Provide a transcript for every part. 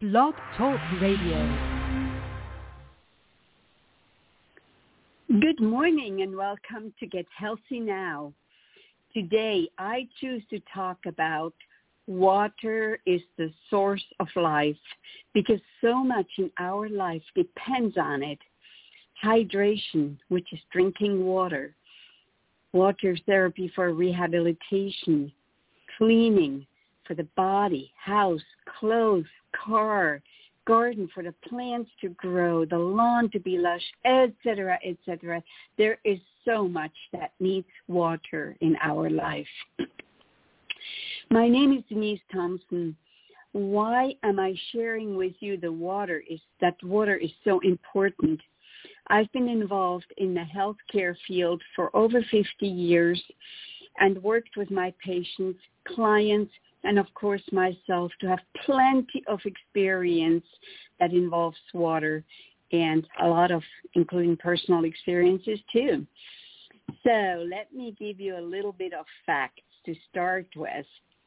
Blog Talk Radio. Good morning and welcome to Get Healthy Now. Today I choose to talk about water is the source of life because so much in our life depends on it. Hydration, which is drinking water, water therapy for rehabilitation, cleaning for the body, house, clothes, car, garden for the plants to grow, the lawn to be lush, etc., etc. There is so much that needs water in our life. My name is Denise Thompson. Why am I sharing with you that water is so important? I've been involved in the healthcare field for over 50 years and worked with my patients, clients, and of course myself to have plenty of experience that involves water and a lot of including personal experiences too. So let me give you a little bit of facts to start with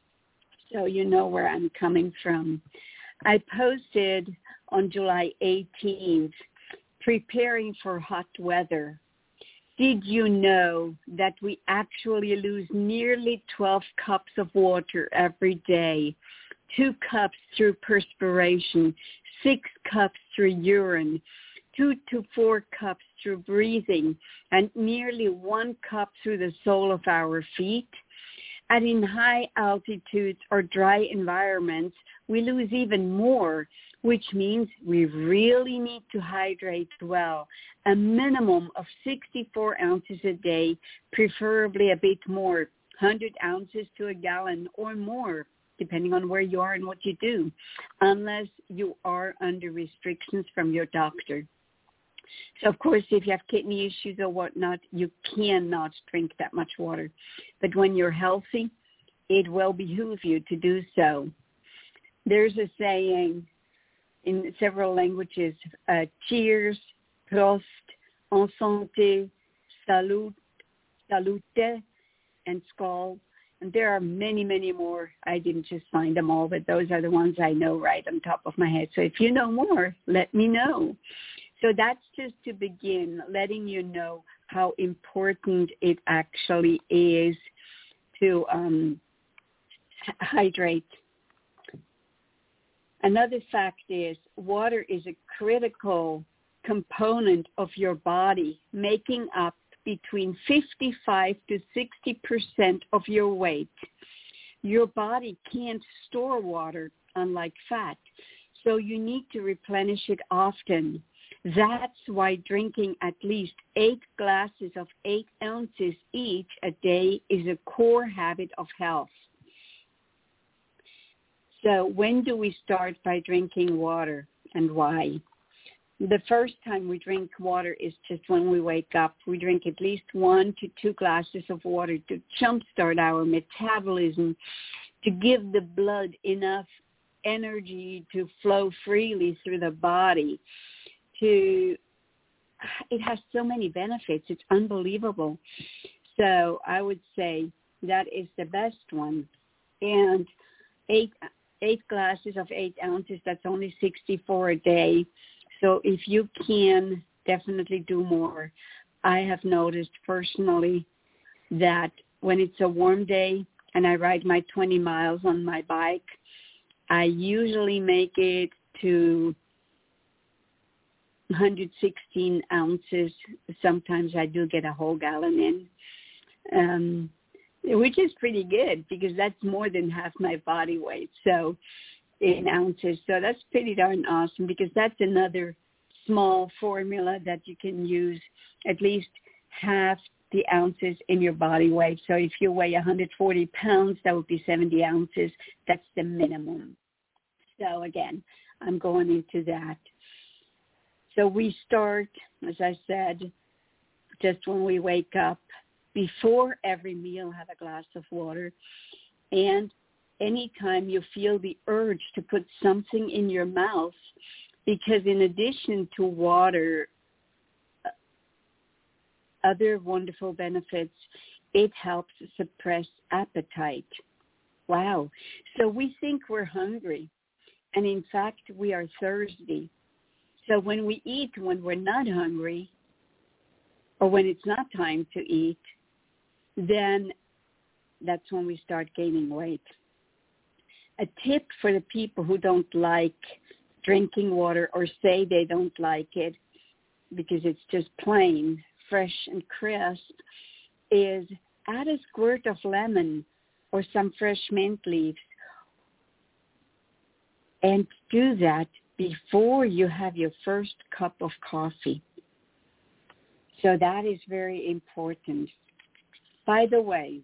so you know where I'm coming from. I posted on July 18th, preparing for hot weather. Did you know that we actually lose nearly 12 cups of water every day? 2 cups through perspiration, 6 cups through urine, 2 to 4 cups through breathing, and nearly 1 cup through the sole of our feet? And in high altitudes or dry environments, we lose even more, which means we really need to hydrate well. A minimum of 64 ounces a day, preferably a bit more, 100 ounces to a gallon or more, depending on where you are and what you do, unless you are under restrictions from your doctor. So, of course, if you have kidney issues or whatnot, you cannot drink that much water. But when you're healthy, it will behoove you to do so. There's a saying in several languages, cheers, prost, en santé, salut, salute, and skål. And there are many, many more. I didn't just find them all, but those are the ones I know right on top of my head. So if you know more, let me know. So that's just to begin, letting you know how important it actually is to hydrate. Another fact is water is a critical component of your body, making up between 55 to 60% of your weight. Your body can't store water, unlike fat, so you need to replenish it often. That's why drinking at least 8 glasses of 8 ounces each a day is a core habit of health. So when do we start by drinking water and why? The first time we drink water is just when we wake up. We drink at least 1 to 2 glasses of water to jumpstart our metabolism, to give the blood enough energy to flow freely through the body. It has so many benefits. It's unbelievable. So I would say that is the best one. And 8 glasses of 8 ounces, that's only 64 a day. So if you can, definitely do more. I have noticed personally that when it's a warm day and I ride my 20 miles on my bike, I usually make it to 116 ounces. Sometimes I do get a whole gallon in, which is pretty good because that's more than half my body weight. So in ounces. So that's pretty darn awesome because that's another small formula that you can use, at least half the ounces in your body weight. So if you weigh 140 pounds, that would be 70 ounces. That's the minimum. So again, I'm going into that. So we start, as I said, just when we wake up. Before every meal, have a glass of water. And anytime you feel the urge to put something in your mouth, because in addition to water, other wonderful benefits, it helps suppress appetite. Wow. So we think we're hungry. And in fact, we are thirsty. So when we eat when we're not hungry, or when it's not time to eat, then that's when we start gaining weight. A tip for the people who don't like drinking water or say they don't like it because it's just plain, fresh and crisp, is add a squirt of lemon or some fresh mint leaves, and do that before you have your first cup of coffee. So that is very important. By the way,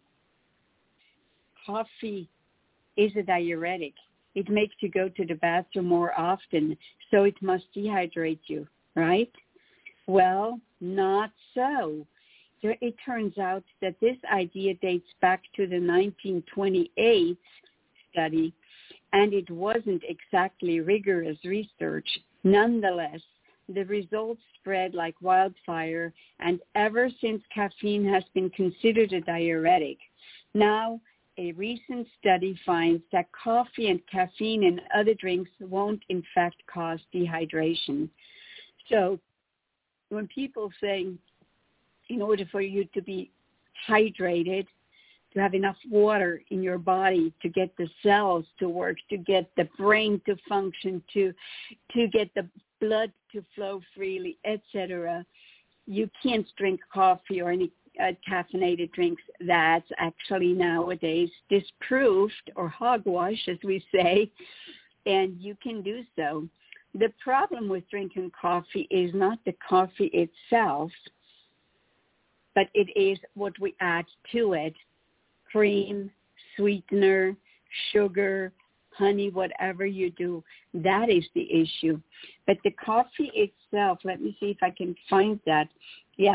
coffee is a diuretic. It makes you go to the bathroom more often, so it must dehydrate you, right? Well, not so. It turns out that this idea dates back to the 1928 study, and it wasn't exactly rigorous research. Nonetheless, the results spread like wildfire, and ever since caffeine has been considered a diuretic. Now, a recent study finds that coffee and caffeine in other drinks won't in fact cause dehydration. So when people say, in order for you to be hydrated, to have enough water in your body, to get the cells to work, to get the brain to function, to get the blood to flow freely, etc., you can't drink coffee or any caffeinated drinks. That's actually nowadays disproved, or hogwash, as we say, and you can do so. The problem with drinking coffee is not the coffee itself, but it is what we add to it: cream, sweetener, sugar, honey, whatever you do. That is the issue. But the coffee itself, let me see if I can find that. Yeah.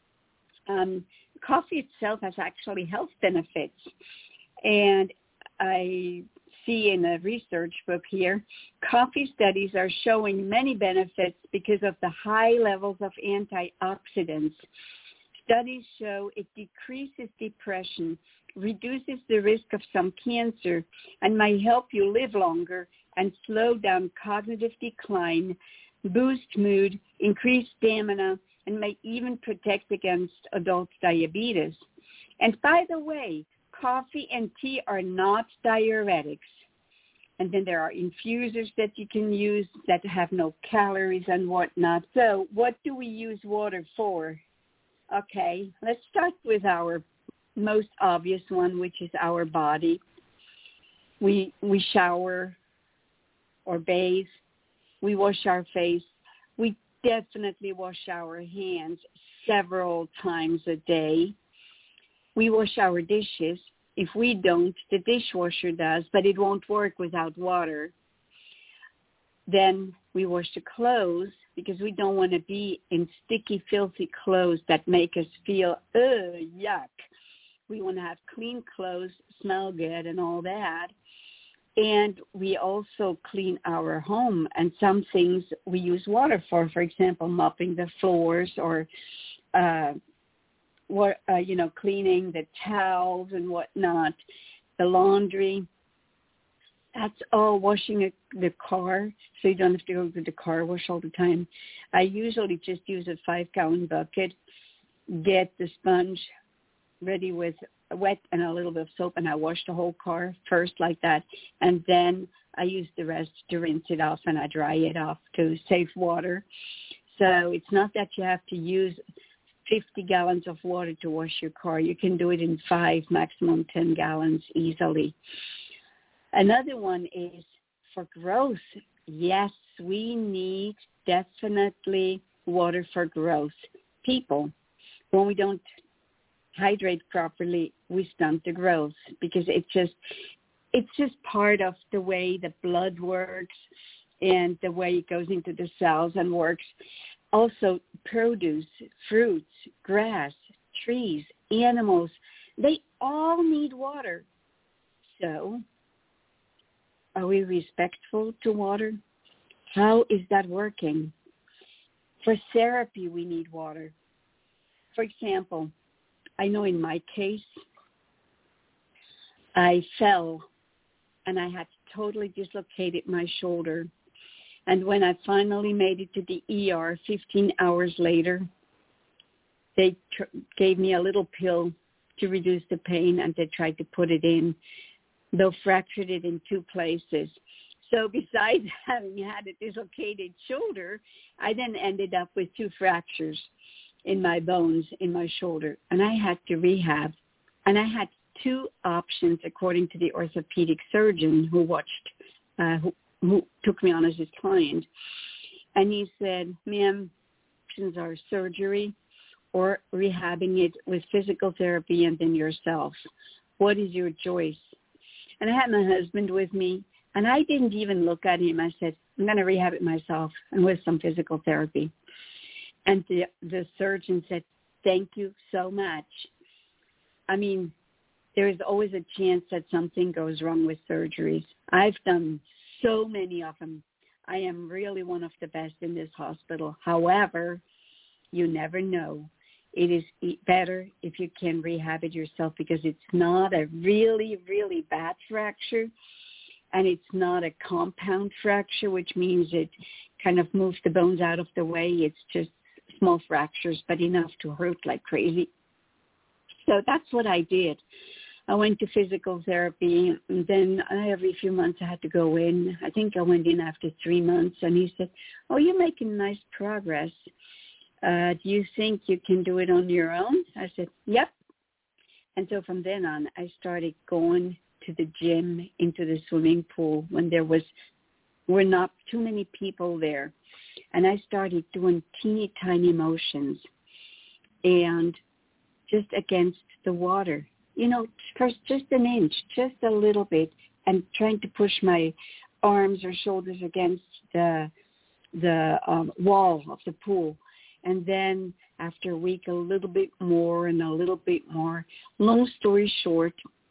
Coffee itself has actually health benefits. And I see in a research book here, coffee studies are showing many benefits because of the high levels of antioxidants. Studies show it decreases depression, reduces the risk of some cancer, and might help you live longer and slow down cognitive decline, boost mood, increase stamina, and may even protect against adult diabetes. And by the way, coffee and tea are not diuretics. And then there are infusers that you can use that have no calories and whatnot. So what do we use water for? Okay, let's start with our most obvious one, which is our body. We shower or bathe. We wash our face. We definitely wash our hands several times a day. We wash our dishes. If we don't, the dishwasher does, but it won't work without water. Then we wash the clothes, because we don't want to be in sticky, filthy clothes that make us feel, yuck. We want to have clean clothes, smell good and all that. And we also clean our home, and some things we use water for example, mopping the floors or cleaning the towels and whatnot, the laundry. That's all. Washing the car, so you don't have to go to the car wash all the time. I usually just use a 5-gallon bucket, get the sponge ready with wet and a little bit of soap, and I wash the whole car first like that, and then I use the rest to rinse it off, and I dry it off to save water. So it's not that you have to use 50 gallons of water to wash your car. You can do it in 5, maximum 10 gallons easily. Another one is for growth. Yes, we need definitely water for growth. People, when we don't hydrate properly, we stunt the growth, because it's just part of the way the blood works and the way it goes into the cells and works. Also, produce, fruits, grass, trees, animals, they all need water. So, are we respectful to water? How is that working? For therapy, we need water. For example, I know in my case, I fell and I had to totally dislocated my shoulder. And when I finally made it to the ER 15 hours later, they gave me a little pill to reduce the pain, and they tried to put it in. They fractured it in 2 places. So besides having had a dislocated shoulder, I then ended up with 2 fractures in my bones in my shoulder, and I had to rehab. And I had 2 options, according to the orthopedic surgeon who who took me on as his client. And he said, ma'am, options are surgery or rehabbing it with physical therapy and then yourself. What is your choice? And I had my husband with me, and I didn't even look at him. I said, I'm going to rehab it myself and with some physical therapy. And the surgeon said, thank you so much. I mean, there is always a chance that something goes wrong with surgeries. I've done so many of them. I am really one of the best in this hospital. However, you never know. It is better if you can rehab it yourself, because it's not a really, really bad fracture, and it's not a compound fracture, which means it kind of moves the bones out of the way. It's just small fractures, but enough to hurt like crazy. So that's what I did. I went to physical therapy, and then every few months I had to go in. I think I went in after 3 months, and he said, oh, you're making nice progress. Do you think you can do it on your own? I said, yep. And so from then on, I started going to the gym, into the swimming pool when were not too many people there. And I started doing teeny tiny motions and just against the water, first just an inch, just a little bit, and trying to push my arms or shoulders against the wall of the pool. And then after a week, a little bit more and a little bit more. Long story short,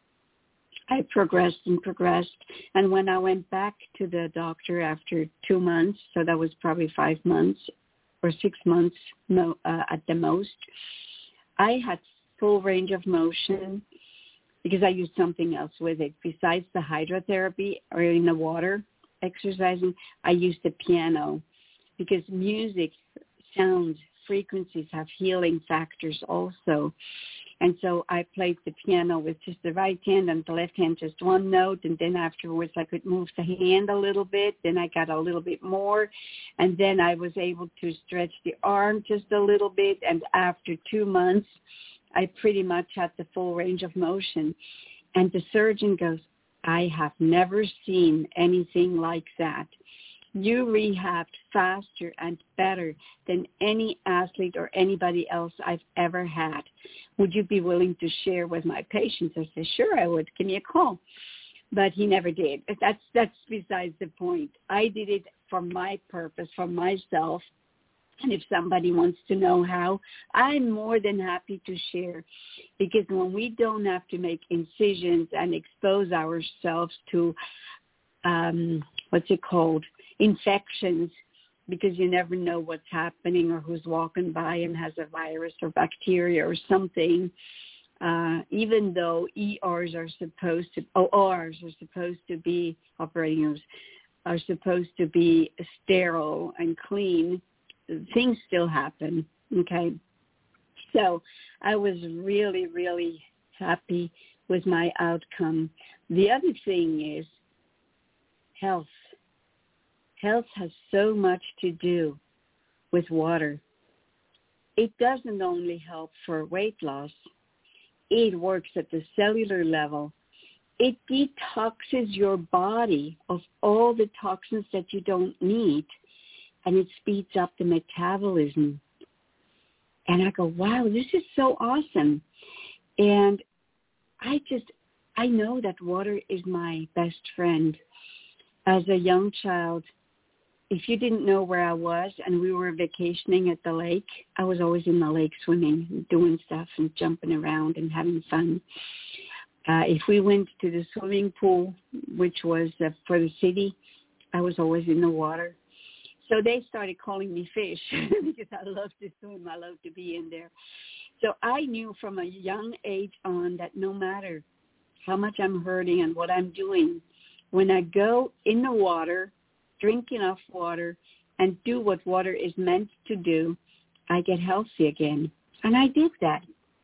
I progressed and progressed. And when I went back to the doctor after 2 months, so that was probably 5 months or 6 months at the most, I had full range of motion because I used something else with it. Besides the hydrotherapy or in the water exercising, I used the piano because music, sounds, frequencies have healing factors also. And so I played the piano with just the right hand and the left hand, just one note. And then afterwards I could move the hand a little bit. Then I got a little bit more. And then I was able to stretch the arm just a little bit. And after 2 months, I pretty much had the full range of motion. And the surgeon goes, I have never seen anything like that. You rehabbed faster and better than any athlete or anybody else I've ever had. Would you be willing to share with my patients? I said, sure, I would. Give me a call. But he never did. That's besides the point. I did it for my purpose, for myself. And if somebody wants to know how, I'm more than happy to share. Because when we don't have to make incisions and expose ourselves to, infections, because you never know what's happening or who's walking by and has a virus or bacteria or something. Even though ORs are supposed to be, operating rooms are supposed to be sterile and clean, things still happen, okay? So I was really, really happy with my outcome. The other thing is health. Health has so much to do with water. It doesn't only help for weight loss. It works at the cellular level. It detoxes your body of all the toxins that you don't need, and it speeds up the metabolism. And I go, wow, this is so awesome. And I know that water is my best friend. As a young child, if you didn't know where I was and we were vacationing at the lake, I was always in the lake swimming and doing stuff and jumping around and having fun. If we went to the swimming pool, which was for the city, I was always in the water. So they started calling me fish because I love to swim. I love to be in there. So I knew from a young age on that no matter how much I'm hurting and what I'm doing, when I go in the water, drink enough water, and do what water is meant to do, I get healthy again. And I did that.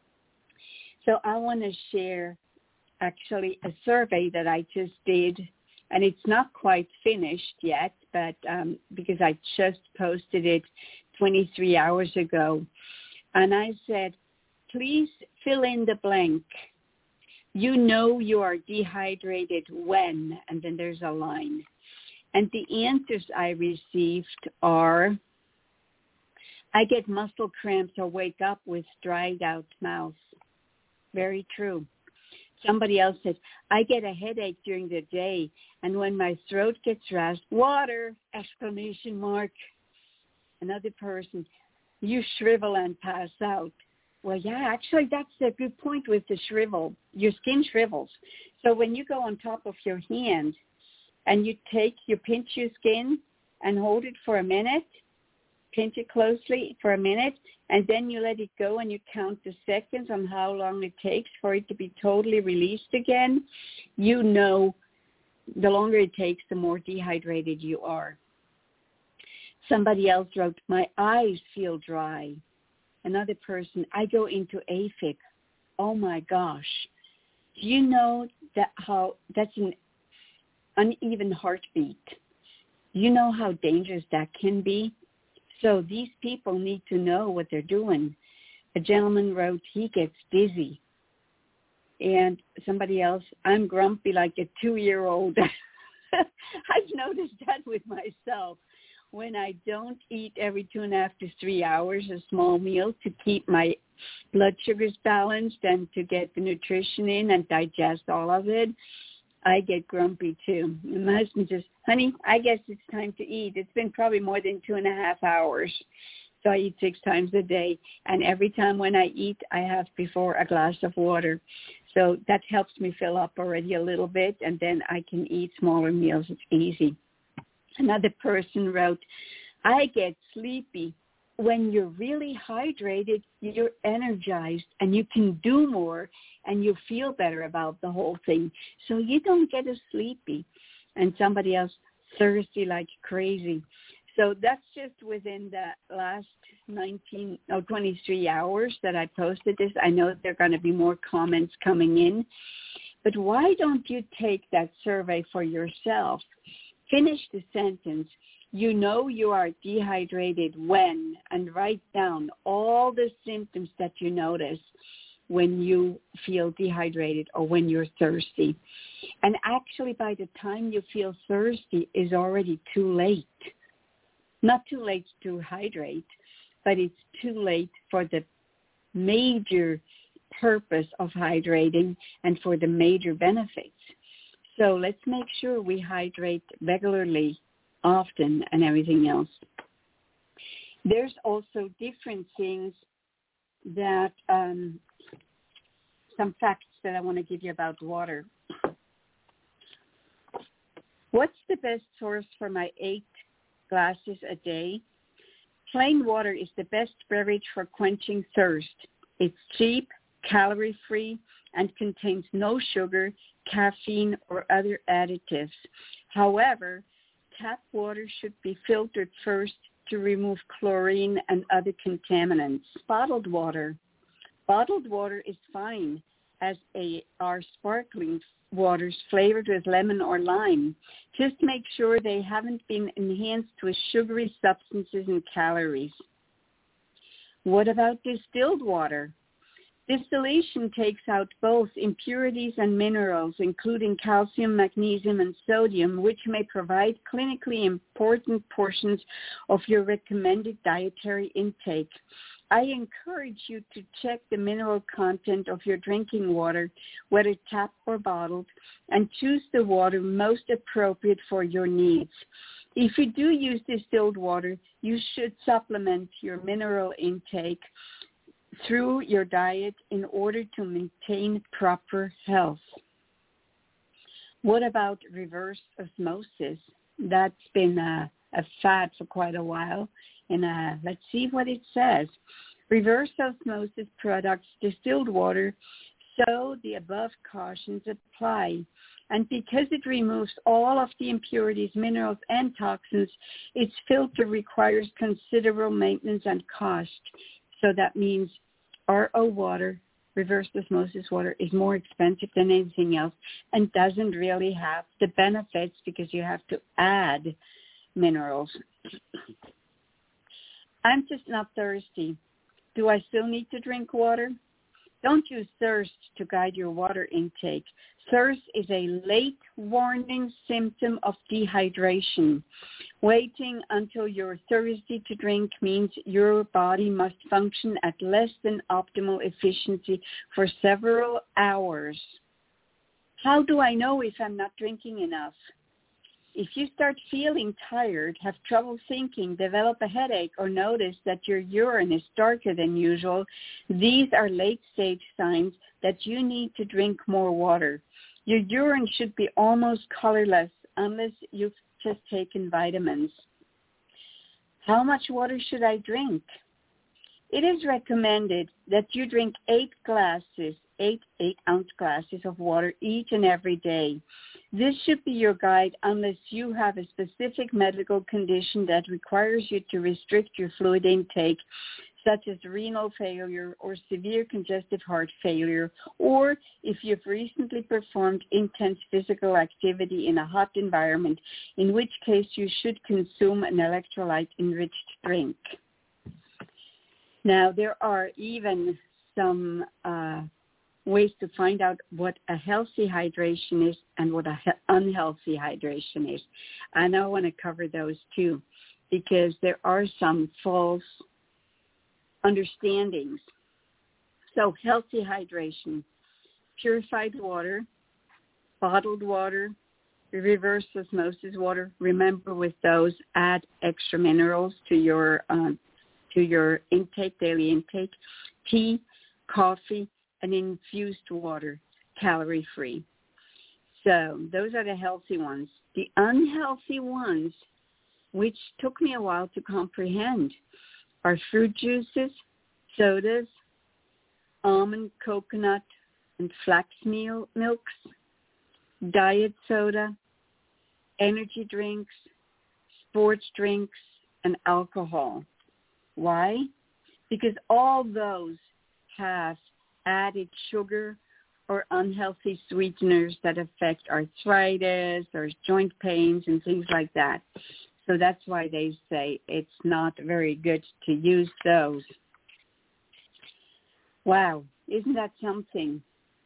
So I want to share actually a survey that I just did, and it's not quite finished yet, but because I just posted it 23 hours ago. And I said, please fill in the blank. You know you are dehydrated when, and then there's a line. And the answers I received are, I get muscle cramps or wake up with dried out mouth. Very true. Somebody else said, I get a headache during the day, and when my throat gets rasped, water, exclamation mark. Another person, you shrivel and pass out. Well, yeah, actually, that's a good point with the shrivel. Your skin shrivels. So when you go on top of your hand and you pinch your skin and hold it for a minute, pinch it closely for a minute, and then you let it go and you count the seconds on how long it takes for it to be totally released again, you know the longer it takes, the more dehydrated you are. Somebody else wrote, my eyes feel dry. Another person, I go into AFib. Oh my gosh. Do you know that's an uneven heartbeat? You know how dangerous that can be? So these people need to know what they're doing. A gentleman wrote, he gets dizzy. And somebody else, I'm grumpy like a 2-year-old. I've noticed that with myself. When I don't eat every 2.5 to 3 hours a small meal to keep my blood sugars balanced and to get the nutrition in and digest all of it, I get grumpy too. And my husband says, honey, I guess it's time to eat. It's been probably more than 2.5 hours. So I eat 6 times a day. And every time when I eat, I have before a glass of water. So that helps me fill up already a little bit, and then I can eat smaller meals. It's easy. Another person wrote, I get sleepy. When you're really hydrated, you're energized and you can do more and you feel better about the whole thing. So you don't get as sleepy. And somebody else, thirsty like crazy. So that's just within the last 23 hours that I posted this. I know there are going to be more comments coming in. But why don't you take that survey for yourself? Finish the sentence. You know you are dehydrated when, and write down all the symptoms that you notice when you feel dehydrated or when you're thirsty. And actually, by the time you feel thirsty, is already too late. Not too late to hydrate, but it's too late for the major purpose of hydrating and for the major benefits. So let's make sure we hydrate regularly, often, and everything else. There's also different things that, some facts that I want to give you about water. What's the best source for my 8 glasses a day? Plain water is the best beverage for quenching thirst. It's cheap, calorie-free, and contains no sugar, caffeine, or other additives. However, tap water should be filtered first to remove chlorine and other contaminants. Bottled water. Bottled water is fine, as are sparkling waters flavored with lemon or lime. Just make sure they haven't been enhanced with sugary substances and calories. What about distilled water? Distillation takes out both impurities and minerals, including calcium, magnesium, and sodium, which may provide clinically important portions of your recommended dietary intake. I encourage you to check the mineral content of your drinking water, whether tap or bottled, and choose the water most appropriate for your needs. If you do use distilled water, you should supplement your mineral intake through your diet in order to maintain proper health. What about reverse osmosis? That's been a fad for quite a while. And let's see what it says. Reverse osmosis products distilled water So the above cautions apply. And because it removes all of the impurities, minerals, and toxins, its filter requires considerable maintenance and cost. So that means RO water, reverse osmosis water, is more expensive than anything else and doesn't really have the benefits because you have to add minerals. I'm just not thirsty. Do I still need to drink water? Don't use thirst to guide your water intake. Thirst is a late warning symptom of dehydration. Waiting until you're thirsty to drink means your body must function at less than optimal efficiency for several hours. How do I know if I'm not drinking enough? If you start feeling tired, have trouble thinking, develop a headache, or notice that your urine is darker than usual, these are late-stage signs that you need to drink more water. Your urine should be almost colorless unless you've just taken vitamins. How much water should I drink? It is recommended that you drink 8 8-ounce glasses of water each and every day. This should be your guide unless you have a specific medical condition that requires you to restrict your fluid intake, such as renal failure or severe congestive heart failure, or if you've recently performed intense physical activity in a hot environment, in which case you should consume an electrolyte-enriched drink. Now, there are even some ways to find out what a healthy hydration is and what an unhealthy hydration is. And I want to cover those too, because there are some false understandings. So healthy hydration, purified water, bottled water, reverse osmosis water. Remember, with those, add extra minerals to your intake, daily intake. Tea, coffee, and infused water, calorie-free. So those are the healthy ones. The unhealthy ones, which took me a while to comprehend, are fruit juices, sodas, almond, coconut, and flax milks, diet soda, energy drinks, sports drinks, and alcohol. Why? Because all those have added sugar or unhealthy sweeteners that affect arthritis or joint pains and things like that. So that's why they say it's not very good to use those. Wow, isn't that something?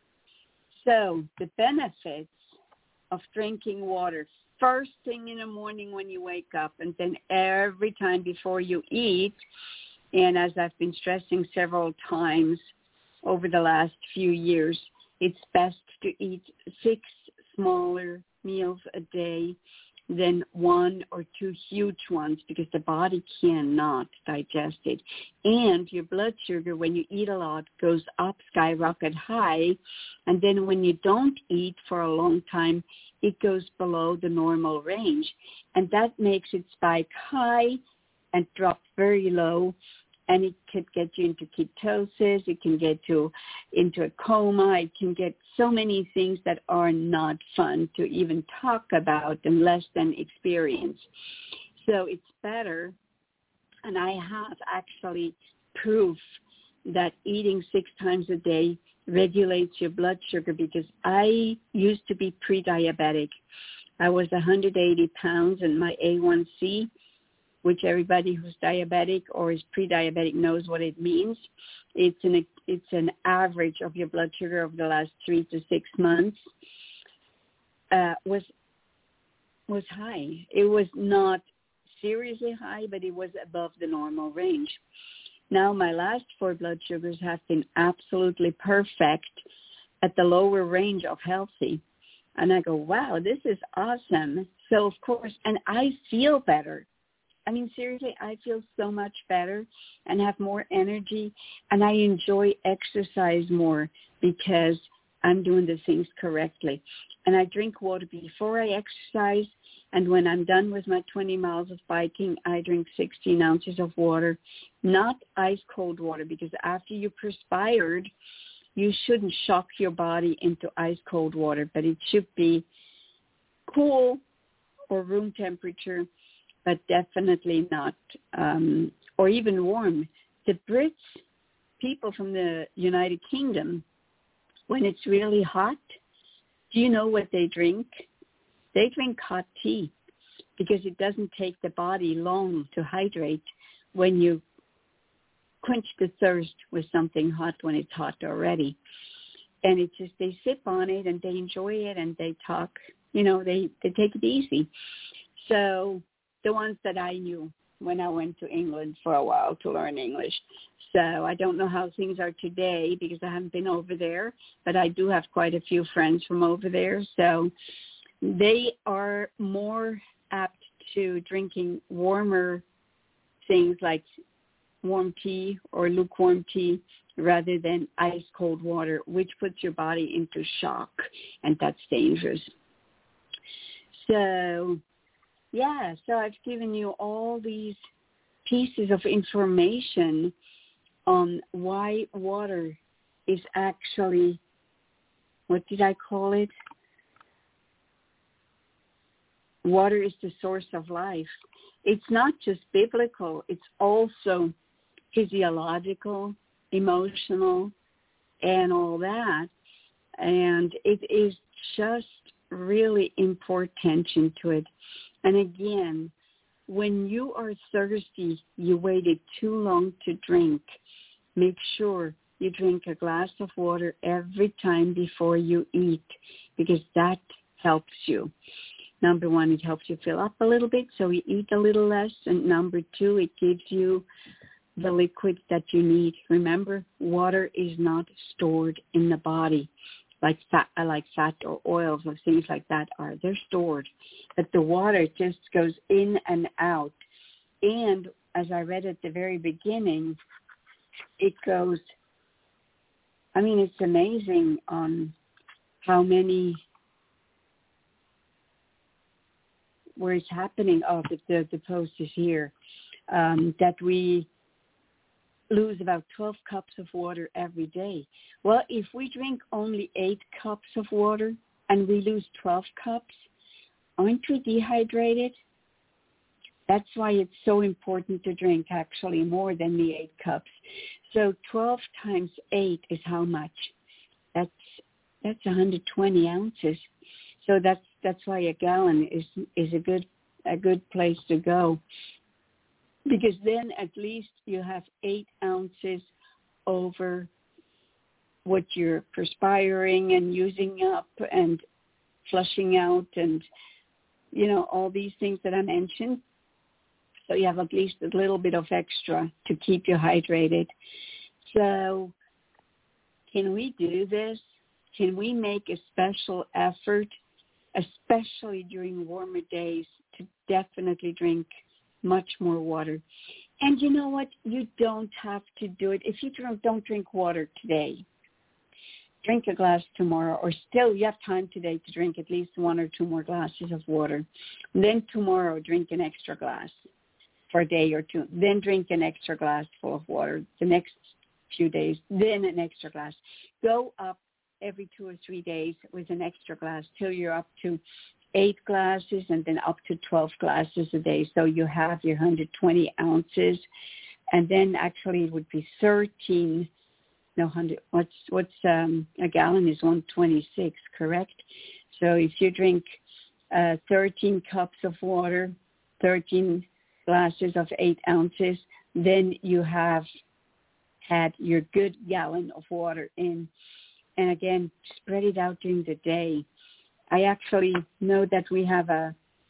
So the benefits of drinking water first thing in the morning when you wake up, and then every time before you eat, and as I've been stressing several times over the last few years, it's best to eat 6 smaller meals a day than 1 or 2 huge ones, because the body cannot digest it. And your blood sugar, when you eat a lot, goes up, skyrocket high. And then when you don't eat for a long time, it goes below the normal range. And that makes it spike high and drop very low. And it could get you into ketosis. It can get you into a coma. It can get so many things that are not fun to even talk about unless then experience. So it's better, and I have actually proof that eating 6 times a day regulates your blood sugar, because I used to be pre-diabetic. I was 180 pounds, and my A1C, which everybody who's diabetic or is pre-diabetic knows what it means. It's an average of your blood sugar over the last 3 to 6 months. Was high. It was not seriously high, but it was above the normal range. Now my last 4 blood sugars have been absolutely perfect at the lower range of healthy. And I go, wow, this is awesome. So of course, and I feel better. I mean, seriously, I feel so much better and have more energy, and I enjoy exercise more because I'm doing the things correctly. And I drink water before I exercise, and when I'm done with my 20 miles of biking, I drink 16 ounces of water, not ice-cold water, because after you perspired, you shouldn't shock your body into ice cold water, but it should be cool or room temperature, but definitely not, or even warm. The Brits, people from the United Kingdom, when it's really hot, do you know what they drink? They drink hot tea because it doesn't take the body long to hydrate when you quench the thirst with something hot when it's hot already. And it's just, they sip on it and they enjoy it and they talk, they take it easy. So the ones that I knew when I went to England for a while to learn English. So I don't know how things are today because I haven't been over there, but I do have quite a few friends from over there. So they are more apt to drinking warmer things like warm tea or lukewarm tea rather than ice cold water, which puts your body into shock, and that's dangerous. So, so I've given you all these pieces of information on why water is actually, what did I call it? Water is the source of life. It's not just biblical, it's also physiological, emotional, and all that. And it is just really important attention to it. And again, when you are thirsty, you waited too long to drink, make sure you drink a glass of water every time before you eat, because that helps you. Number one, it helps you fill up a little bit, so you eat a little less. And number two, it gives you the liquid that you need. Remember, water is not stored in the body like fat or oils or things like that are. They're stored. But the water just goes in and out. And as I read at the very beginning, it goes, it's amazing on how many, where it's happening. Oh, the post is here, that we lose about 12 cups of water every day. Well, if we drink only 8 cups of water and we lose 12 cups, aren't we dehydrated? That's why it's so important to drink actually more than the 8 cups. So 12 times 8 is how much? That's 120 ounces. So that's why a gallon is a good place to go. Because then at least you have 8 ounces over what you're perspiring and using up and flushing out and, all these things that I mentioned. So you have at least a little bit of extra to keep you hydrated. So can we do this? Can we make a special effort, especially during warmer days, to definitely drink much more water? And you know what? You don't have to do it. If you don't drink water today, drink a glass tomorrow, or still you have time today to drink at least 1 or 2 more glasses of water. And then tomorrow, drink an extra glass for a day or two. Then drink an extra glass full of water the next few days. Then an extra glass. Go up every 2 or 3 days with an extra glass till you're up to 8 glasses and then up to 12 glasses a day. So you have your 120 ounces. And then actually it would be 13. No, 100. What's a gallon is 126, correct? So if you drink 13 cups of water, 13 glasses of 8 ounces, then you have had your good gallon of water in. And again, spread it out during the day. I actually know that we have a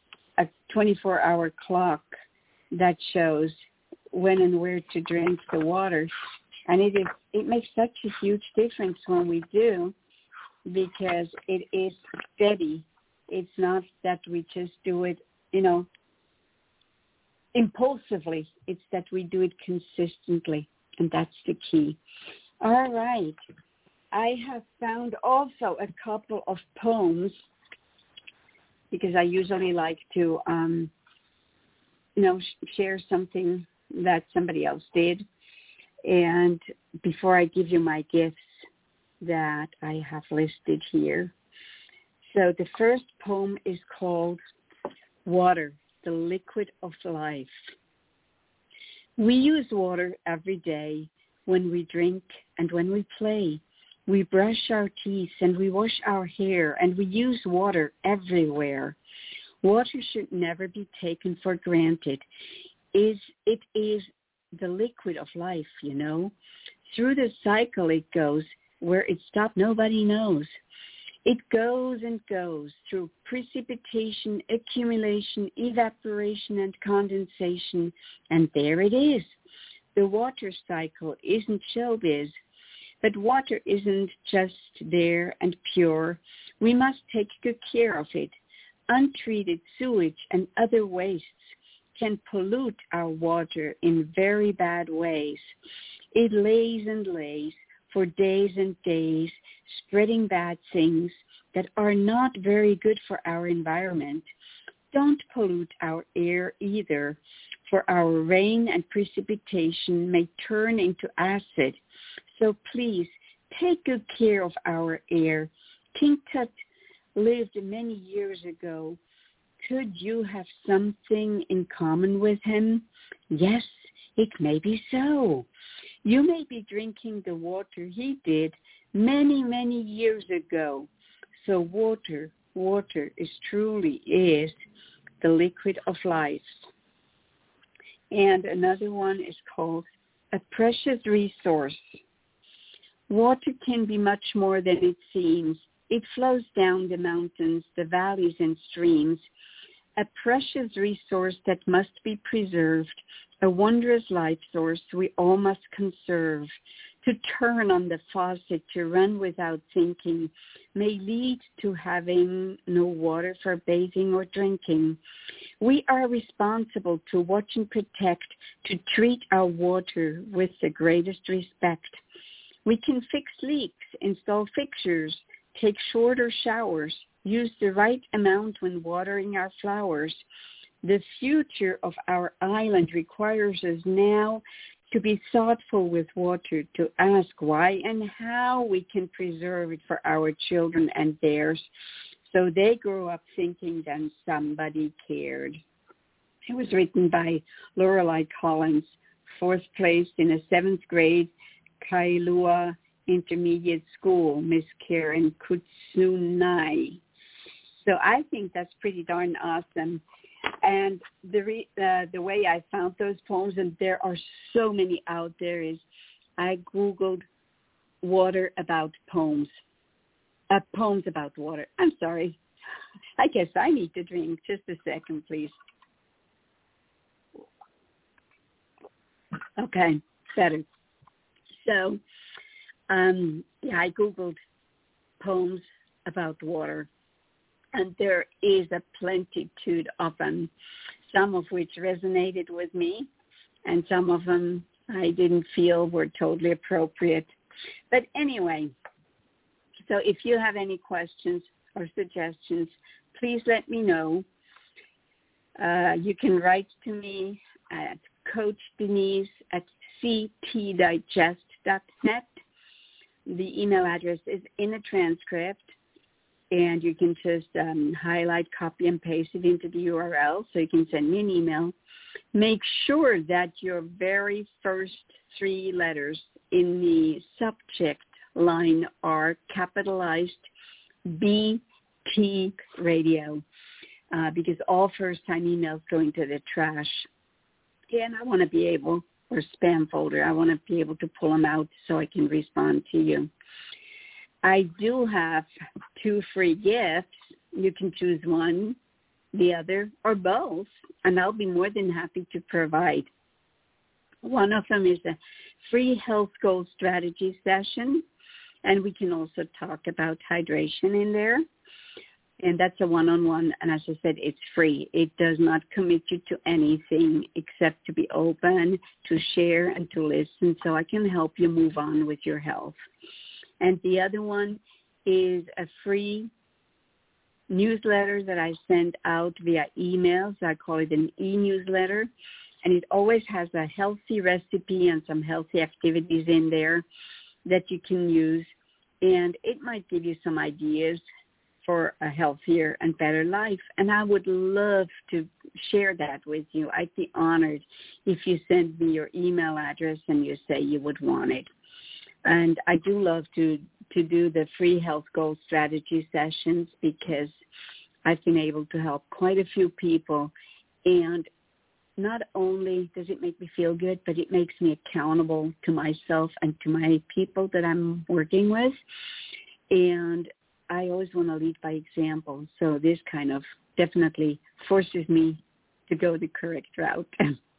24-hour clock that shows when and where to drink the water. And it makes such a huge difference when we do, because it is steady. It's not that we just do it, impulsively. It's that we do it consistently, and that's the key. All right. I have found also a couple of poems, because I usually like to, share something that somebody else did. And before I give you my gifts, that I have listed here. So the first poem is called Water, the Liquid of Life. We use water every day when we drink and when we play. We brush our teeth and we wash our hair, and we use water everywhere. Water should never be taken for granted. It is the liquid of life, you know. Through the cycle it goes. Where it stops, nobody knows. It goes and goes through precipitation, accumulation, evaporation, and condensation, and there it is. The water cycle isn't showbiz, but water isn't just there and pure. We must take good care of it. Untreated sewage and other wastes can pollute our water in very bad ways. It lays and lays for days and days, spreading bad things that are not very good for our environment. Don't pollute our air either, for our rain and precipitation may turn into acid. So please, take good care of our air. King Tut lived many years ago. Could you have something in common with him? Yes, it may be so. You may be drinking the water he did many, many years ago. So water truly is the liquid of life. And another one is called A Precious Resource. Water can be much more than it seems. It flows down the mountains, the valleys and streams. A precious resource that must be preserved, a wondrous life source we all must conserve. To turn on the faucet to run without thinking may lead to having no water for bathing or drinking. We are responsible to watch and protect, to treat our water with the greatest respect. We can fix leaks, install fixtures, take shorter showers, use the right amount when watering our flowers. The future of our island requires us now to be thoughtful with water, to ask why and how we can preserve it for our children and theirs, so they grow up thinking that somebody cared. It was written by Lorelei Collins, fourth place in a 7th grade Kailua Intermediate School, Miss Karen Kutsunai. So I think that's pretty darn awesome. And the way I found those poems, and there are so many out there, is I Googled water about poems. Poems about water. I'm sorry. I guess I need to drink. Just a second, please. Okay, better. So, I Googled poems about water. And there is a plenitude of them, some of which resonated with me, and some of them I didn't feel were totally appropriate. But anyway, so if you have any questions or suggestions, please let me know. You can write to me at coachdenise@ctdigest.net. The email address is in the transcript. And you can just highlight, copy, and paste it into the URL so you can send me an email. Make sure that your very first 3 letters in the subject line are capitalized BT Radio, because all first-time emails go into the trash. And I want to be able, or spam folder, I want to be able to pull them out so I can respond to you. I do have 2 free gifts. You can choose one, the other, or both, and I'll be more than happy to provide. One of them is a free health goal strategy session, and we can also talk about hydration in there. And that's a one-on-one, and as I said, it's free. It does not commit you to anything except to be open, to share, and to listen, so I can help you move on with your health. And the other one is a free newsletter that I send out via emails. I call it an e-newsletter. And it always has a healthy recipe and some healthy activities in there that you can use And it might give you some ideas for a healthier and better life. And I would love to share that with you. I'd be honored if you send me your email address and you say you would want it. And I do love to do the free health goal strategy sessions because I've been able to help quite a few people. And not only does it make me feel good, but it makes me accountable to myself and to my people that I'm working with. And I always want to lead by example. So this kind of definitely forces me to go the correct route.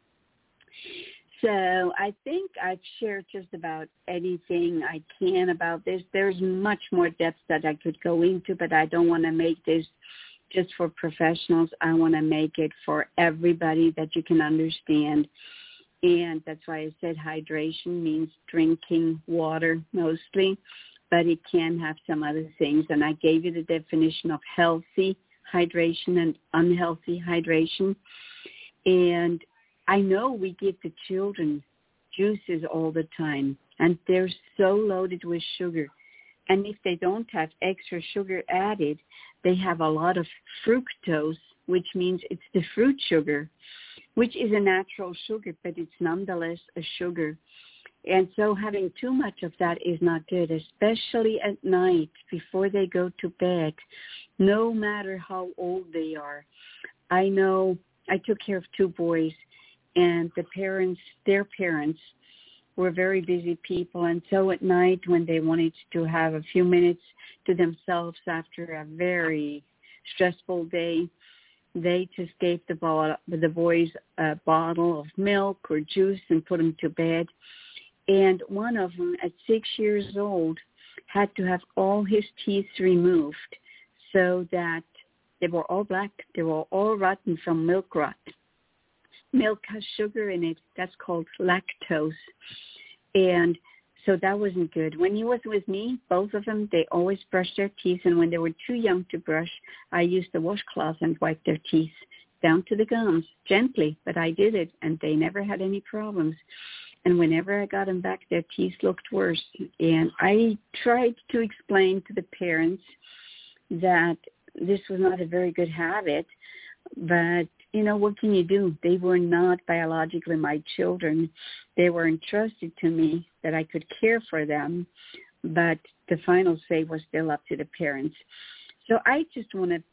So I think I've shared just about anything I can about this. There's much more depth that I could go into, but I don't want to make this just for professionals. I want to make it for everybody that you can understand. And that's why I said hydration means drinking water mostly, but it can have some other things. And I gave you the definition of healthy hydration and unhealthy hydration. And I know we give the children juices all the time, and they're so loaded with sugar. And if they don't have extra sugar added, they have a lot of fructose, which means it's the fruit sugar, which is a natural sugar, but it's nonetheless a sugar. And so having too much of that is not good, especially at night before they go to bed, no matter how old they are. I know I took care of two boys, and their parents were very busy people. And so at night when they wanted to have a few minutes to themselves after a very stressful day, they just gave the boys a bottle of milk or juice and put them to bed. And one of them at 6 years old had to have all his teeth removed so that they were all black. They were all rotten from milk rot. Milk has sugar in it. That's called lactose. And so that wasn't good. When he was with me, both of them, they always brushed their teeth. And when they were too young to brush, I used the washcloth and wiped their teeth down to the gums gently. But I did it, and they never had any problems. And whenever I got them back, their teeth looked worse. And I tried to explain to the parents that this was not a very good habit, but you know, what can you do? They were not biologically my children. They were entrusted to me that I could care for them, but the final say was still up to the parents. So I just want to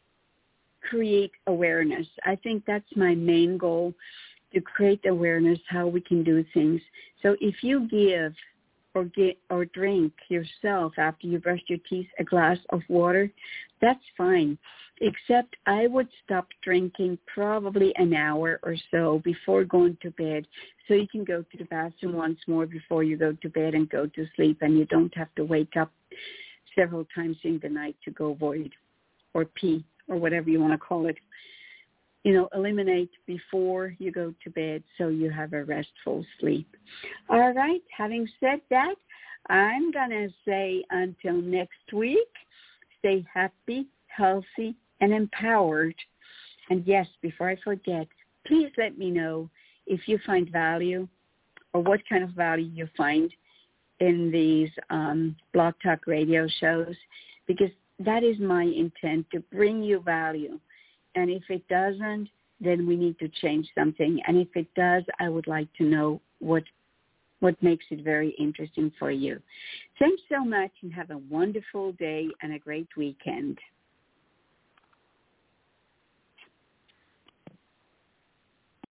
create awareness. I think that's my main goal, to create awareness how we can do things. So if you give or drink yourself after you brushed your teeth a glass of water, that's fine. Except I would stop drinking probably an hour or so before going to bed, so you can go to the bathroom once more before you go to bed and go to sleep, and you don't have to wake up several times in the night to go void or pee or whatever you want to call it. You know, eliminate before you go to bed so you have a restful sleep. All right, having said that, I'm going to say until next week, stay happy, healthy, and empowered. And yes, before I forget, please let me know if you find value or what kind of value you find in these Blog Talk radio shows, because that is my intent, to bring you value. And if it doesn't, then we need to change something. And if it does, I would like to know what makes it very interesting for you. Thanks so much, and have a wonderful day and a great weekend.